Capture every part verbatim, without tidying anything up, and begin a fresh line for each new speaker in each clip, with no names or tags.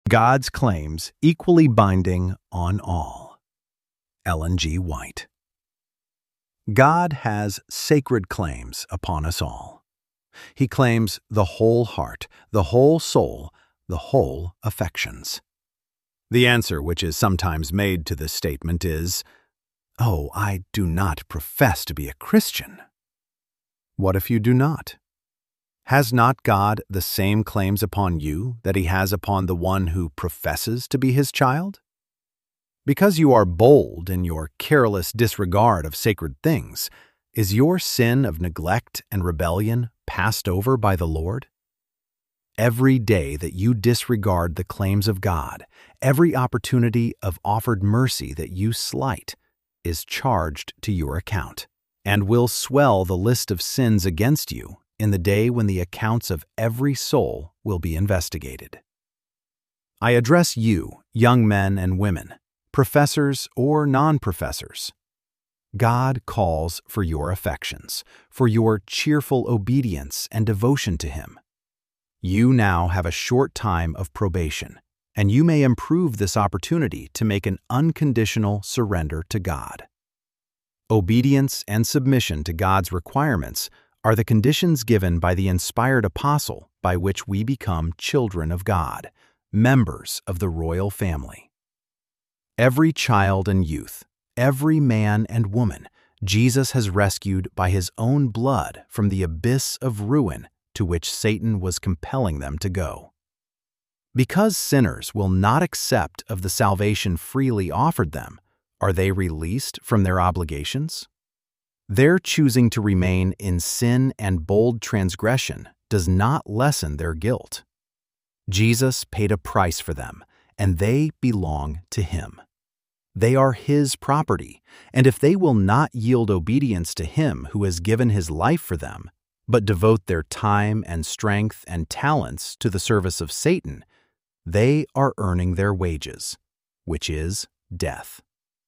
God's claims equally binding on all. Ellen G. White. God has sacred claims upon us all. He claims the whole heart, the whole soul, the whole affections. The answer which is sometimes made to this statement is, "Oh, I do not profess to be a Christian." What if you do not? Has not God the same claims upon you that He has upon the one who professes to be His child? Because you are bold in your careless disregard of sacred things, is your sin of neglect and rebellion passed over by the Lord? Every day that you disregard the claims of God, every opportunity of offered mercy that you slight, is charged to your account, and will swell the list of sins against you in the day when the accounts of every soul will be investigated. I address you, young men and women, professors or non-professors. God calls for your affections, for your cheerful obedience and devotion to Him. You now have a short time of probation, and you may improve this opportunity to make an unconditional surrender to God. Obedience and submission to God's requirements are the conditions given by the inspired apostle by which we become children of God, members of the royal family. Every child and youth, every man and woman, Jesus has rescued by His own blood from the abyss of ruin to which Satan was compelling them to go. Because sinners will not accept of the salvation freely offered them, are they released from their obligations? Their choosing to remain in sin and bold transgression does not lessen their guilt. Jesus paid a price for them, and they belong to Him. They are His property, and if they will not yield obedience to Him who has given His life for them, but devote their time and strength and talents to the service of Satan, they are earning their wages, which is death.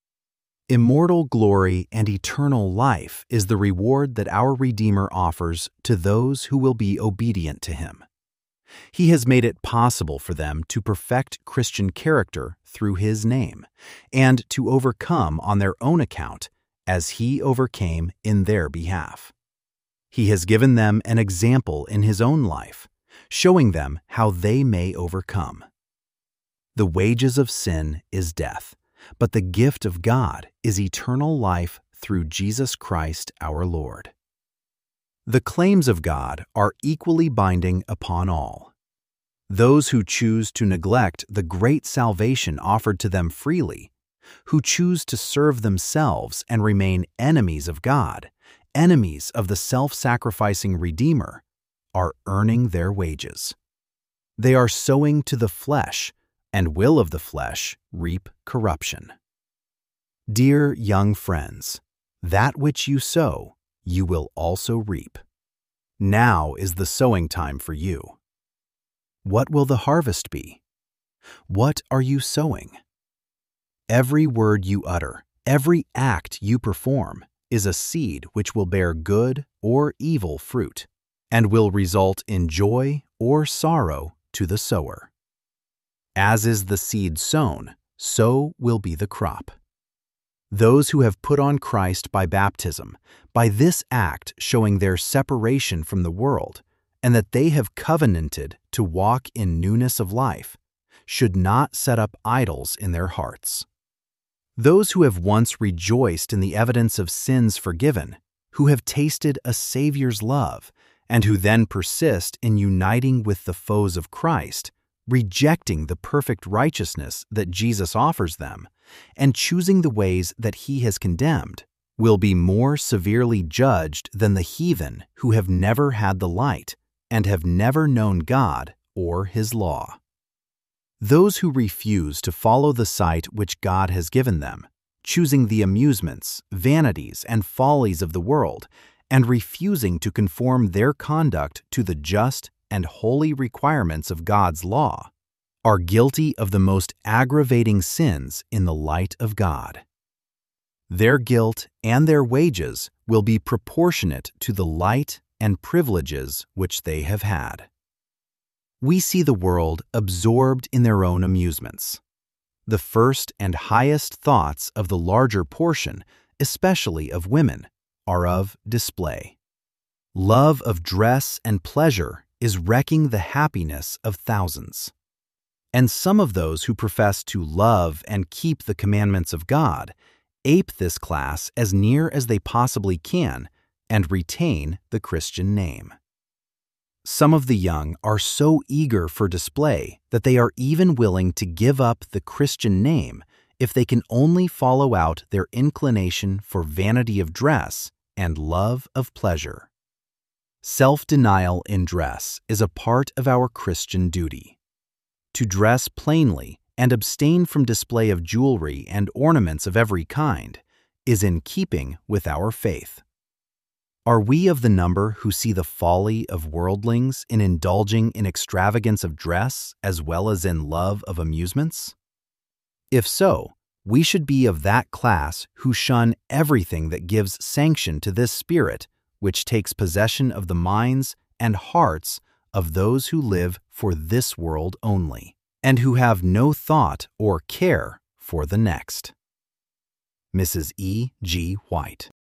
Immortal glory and eternal life is the reward that our Redeemer offers to those who will be obedient to Him. He has made it possible for them to perfect Christian character through His name, and to overcome on their own account as He overcame in their behalf. He has given them an example in His own life, showing them how they may overcome. The wages of sin is death, but the gift of God is eternal life through Jesus Christ our Lord. The claims of God are equally binding upon all. Those who choose to neglect the great salvation offered to them freely, who choose to serve themselves and remain enemies of God, enemies of the self-sacrificing Redeemer, are earning their wages. They are sowing to the flesh, and will of the flesh reap corruption. Dear young friends, that which you sow, you will also reap. Now is the sowing time for you. What will the harvest be? What are you sowing? Every word you utter, every act you perform, is a seed which will bear good or evil fruit, and will result in joy or sorrow to the sower. As is the seed sown, so will be the crop. Those who have put on Christ by baptism, by this act showing their separation from the world, and that they have covenanted to walk in newness of life, should not set up idols in their hearts. Those who have once rejoiced in the evidence of sins forgiven, who have tasted a Savior's love, and who then persist in uniting with the foes of Christ, rejecting the perfect righteousness that Jesus offers them, and choosing the ways that He has condemned, will be more severely judged than the heathen who have never had the light and have never known God or His law. Those who refuse to follow the sight which God has given them, choosing the amusements, vanities, and follies of the world, and refusing to conform their conduct to the just and holy requirements of God's law, are guilty of the most aggravating sins in the light of God. Their guilt and their wages will be proportionate to the light and privileges which they have had. We see the world absorbed in their own amusements. The first and highest thoughts of the larger portion, especially of women, are of display. Love of dress and pleasure is wrecking the happiness of thousands. And some of those who profess to love and keep the commandments of God ape this class as near as they possibly can and retain the Christian name. Some of the young are so eager for display that they are even willing to give up the Christian name if they can only follow out their inclination for vanity of dress and love of pleasure. Self-denial in dress is a part of our Christian duty. To dress plainly and abstain from display of jewelry and ornaments of every kind is in keeping with our faith. Are we of the number who see the folly of worldlings in indulging in extravagance of dress as well as in love of amusements? If so, we should be of that class who shun everything that gives sanction to this spirit which takes possession of the minds and hearts of those who live for this world only, and who have no thought or care for the next. Missus E. G. White.